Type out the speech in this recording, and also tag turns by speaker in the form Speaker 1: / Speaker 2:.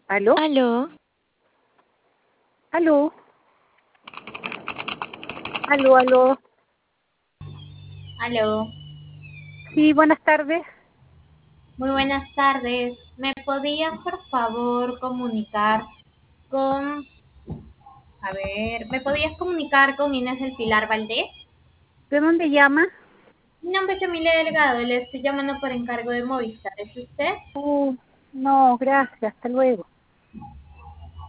Speaker 1: ¿Aló?
Speaker 2: Aló,
Speaker 1: ¿Aló? ¿Aló, aló?
Speaker 3: Aló,
Speaker 1: Sí, buenas tardes.
Speaker 3: muy buenas tardes. ¿Me podías por favor comunicar con, me podías comunicar con Inés del Pilar Valdés?
Speaker 1: ¿De dónde llama?
Speaker 3: Mi nombre es Yamile Delgado, le estoy llamando por encargo de Movistar. ¿Es usted?
Speaker 1: No, gracias, hasta luego.